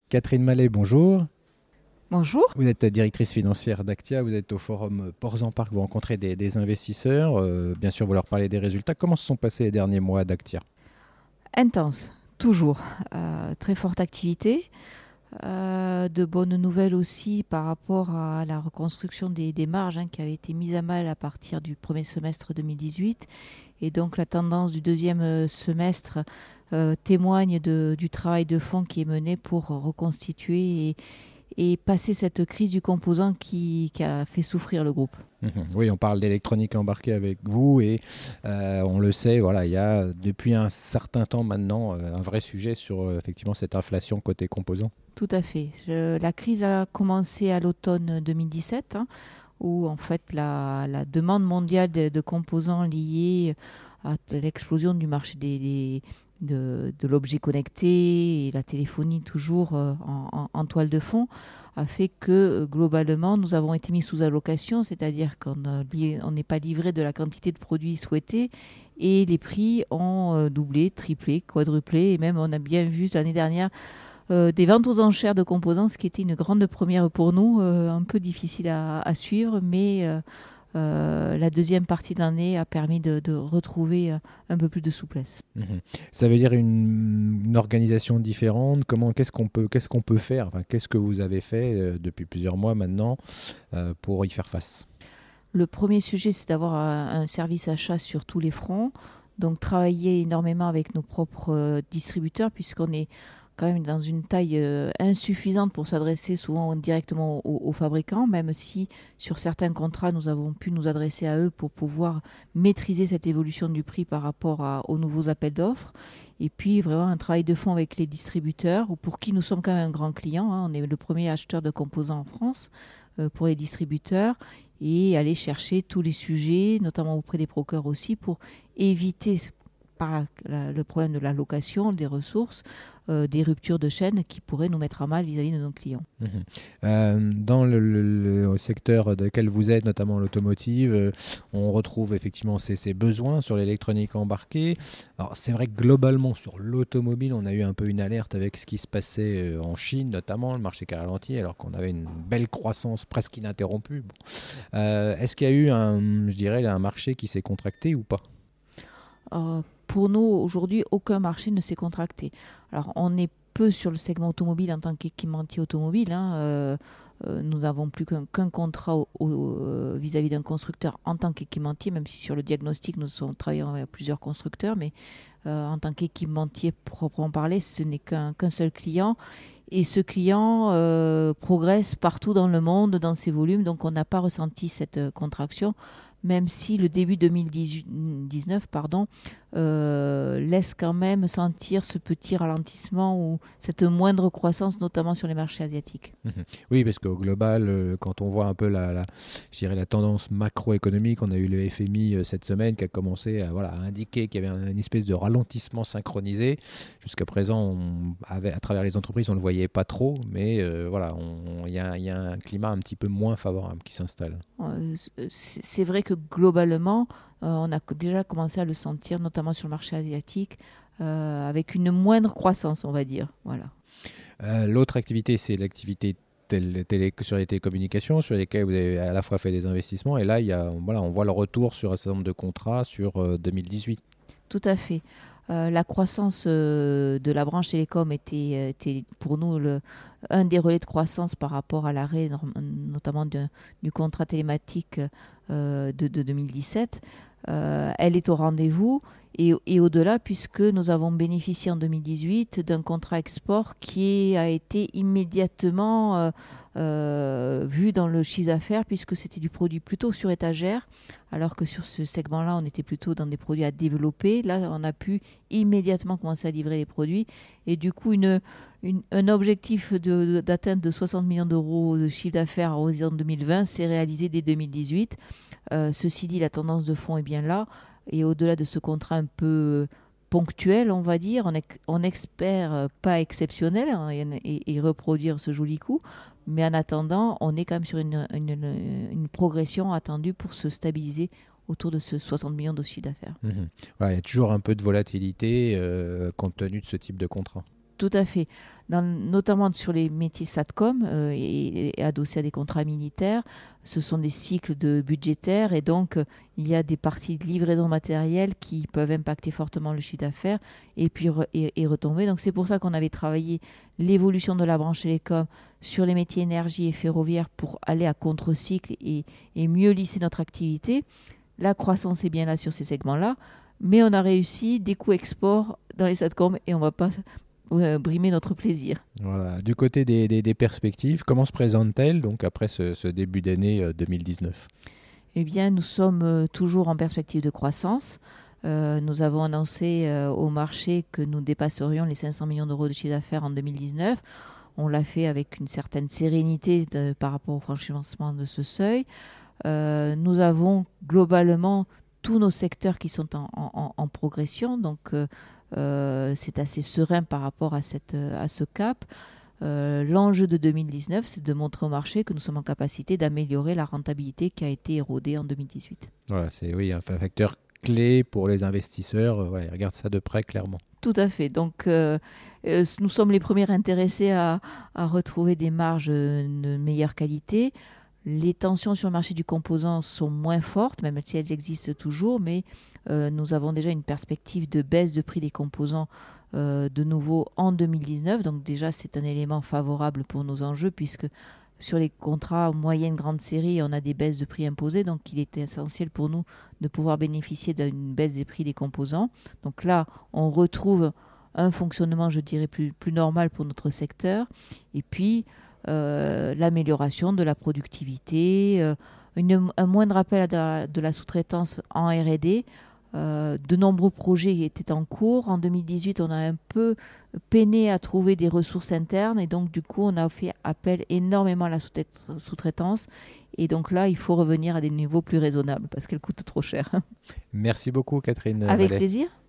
Catherine Mallet, bonjour. Bonjour. Vous êtes directrice financière d'Actia, vous êtes au forum Ports en Parc, vous rencontrez des investisseurs, bien sûr vous leur parlez des résultats. Comment se sont passés les derniers mois d'Actia? Intense, toujours. Très forte activité. De bonnes nouvelles aussi par rapport à la reconstruction des marges qui avait été mise à mal à partir du premier semestre 2018. Et donc la tendance du deuxième semestre témoigne du travail de fond qui est mené pour reconstituer et passer cette crise du composant qui a fait souffrir le groupe. Oui, on parle d'électronique embarquée avec vous et on le sait, voilà, il y a depuis un certain temps maintenant un vrai sujet sur effectivement cette inflation côté composants. Tout à fait. La crise a commencé à l'automne 2017, où en fait la demande mondiale de composants liés à l'explosion du marché de l'objet connecté et la téléphonie toujours en toile de fond a fait que globalement nous avons été mis sous allocation, c'est-à-dire on n'est pas livré de la quantité de produits souhaités et les prix ont doublé, triplé, quadruplé et même on a bien vu l'année dernière des ventes aux enchères de composants, ce qui était une grande première pour nous, un peu difficile à suivre, mais la deuxième partie de l'année a permis de retrouver un peu plus de souplesse. Mhm. Ça veut dire une organisation différente. Qu'est-ce qu'on peut faire? Enfin, qu'est-ce que vous avez fait depuis plusieurs mois maintenant pour y faire face? Le premier sujet, c'est d'avoir un service achat sur tous les fronts. Donc travailler énormément avec nos propres distributeurs, puisqu'on est quand même dans une taille insuffisante pour s'adresser souvent directement aux fabricants, même si sur certains contrats, nous avons pu nous adresser à eux pour pouvoir maîtriser cette évolution du prix par rapport aux nouveaux appels d'offres. Et puis vraiment un travail de fond avec les distributeurs, pour qui nous sommes quand même un grand client. On est le premier acheteur de composants en France pour les distributeurs et aller chercher tous les sujets, notamment auprès des brokers aussi, pour éviter le problème de la location, des ressources, des ruptures de chaîne qui pourraient nous mettre à mal vis-à-vis de nos clients. Mhm. Dans le secteur dans lequel vous êtes, notamment l'automotive, on retrouve effectivement ces besoins sur l'électronique embarquée. Alors c'est vrai que globalement sur l'automobile, on a eu un peu une alerte avec ce qui se passait en Chine, notamment le marché qui a ralenti, alors qu'on avait une belle croissance presque ininterrompue. Bon. Est-ce qu'il y a eu je dirais, un marché qui s'est contracté ou pas? Pour nous, aujourd'hui, aucun marché ne s'est contracté. Alors, on est peu sur le segment automobile en tant qu'équipementier automobile. Nous n'avons plus qu'un contrat vis-à-vis d'un constructeur en tant qu'équipementier, même si sur le diagnostic, nous sommes travaillons avec plusieurs constructeurs, mais en tant qu'équipementier proprement parlé, ce n'est qu'un seul client. Et ce client progresse partout dans le monde dans ses volumes, donc on n'a pas ressenti cette contraction, même si le début 2019 laisse quand même sentir ce petit ralentissement ou cette moindre croissance, notamment sur les marchés asiatiques. Mhm. Oui, parce qu'au global, quand on voit un peu je dirais la tendance macroéconomique, on a eu le FMI cette semaine qui a commencé à indiquer qu'il y avait une espèce de ralentissement synchronisé. Jusqu'à présent, à travers les entreprises, on ne le voyait pas trop, mais voilà, il y a un climat un petit peu moins favorable qui s'installe. C'est vrai que globalement, on a déjà commencé à le sentir, notamment sur le marché asiatique, avec une moindre croissance, on va dire. Voilà. L'autre activité, c'est l'activité sur les télécommunications, sur lesquelles vous avez à la fois fait des investissements, et là, on voit le retour sur un certain nombre de contrats sur 2018. Tout à fait. La croissance de la branche télécom était pour nous un des relais de croissance par rapport à l'arrêt, notamment du contrat télématique de 2017. Elle est au rendez-vous et au-delà, puisque nous avons bénéficié en 2018 d'un contrat export qui a été immédiatement vu dans le chiffre d'affaires, puisque c'était du produit plutôt sur étagère, alors que sur ce segment-là, on était plutôt dans des produits à développer. Là, on a pu immédiatement commencer à livrer les produits. Et du coup, un objectif d'atteinte de 60 millions d'euros de chiffre d'affaires à horizon 2020 s'est réalisé dès 2018. Ceci dit, la tendance de fond est bien là. Et au-delà de ce contrat un peu ponctuel, on va dire, on espère pas exceptionnel et reproduire ce joli coup. Mais en attendant, on est quand même sur une progression attendue pour se stabiliser autour de ce 60 millions de chiffre d'affaires. Mhm. Voilà, il y a toujours un peu de volatilité compte tenu de ce type de contrat. Tout à fait. Notamment sur les métiers SATCOM et adossés à des contrats militaires, ce sont des cycles budgétaires et donc il y a des parties de livraison matérielle qui peuvent impacter fortement le chiffre d'affaires et puis retomber. Donc c'est pour ça qu'on avait travaillé l'évolution de la branche télécom sur les métiers énergie et ferroviaire pour aller à contre-cycle et mieux lisser notre activité. La croissance est bien là sur ces segments-là, mais on a réussi des coûts export dans les SATCOM et on ne va pas brimer notre plaisir. Voilà. Du côté des perspectives, comment se présentent-elles donc après ce début d'année 2019 ? Eh bien, nous sommes toujours en perspective de croissance. Nous avons annoncé au marché que nous dépasserions les 500 millions d'euros de chiffre d'affaires en 2019. On l'a fait avec une certaine sérénité par rapport au franchissement de ce seuil. Nous avons globalement tous nos secteurs qui sont en progression, donc c'est assez serein par rapport à ce cap. L'enjeu de 2019, c'est de montrer au marché que nous sommes en capacité d'améliorer la rentabilité qui a été érodée en 2018. Voilà, c'est un facteur clé pour les investisseurs. Ils regardent ça de près, clairement. Tout à fait. Donc, nous sommes les premiers intéressés à retrouver des marges de meilleure qualité. Les tensions sur le marché du composant sont moins fortes, même si elles existent toujours, mais nous avons déjà une perspective de baisse de prix des composants de nouveau en 2019. Donc déjà, c'est un élément favorable pour nos enjeux, puisque sur les contrats moyenne grande série, on a des baisses de prix imposées. Donc il est essentiel pour nous de pouvoir bénéficier d'une baisse des prix des composants. Donc là, on retrouve un fonctionnement, je dirais, plus normal pour notre secteur. Et puis, l'amélioration de la productivité, un moindre appel de la sous-traitance en R&D. De nombreux projets étaient en cours. En 2018, on a un peu peiné à trouver des ressources internes et donc du coup, on a fait appel énormément à la sous-traitance. Et donc là, il faut revenir à des niveaux plus raisonnables parce qu'elle coûte trop cher. Merci beaucoup, Catherine. Avec Vallet. plaisir.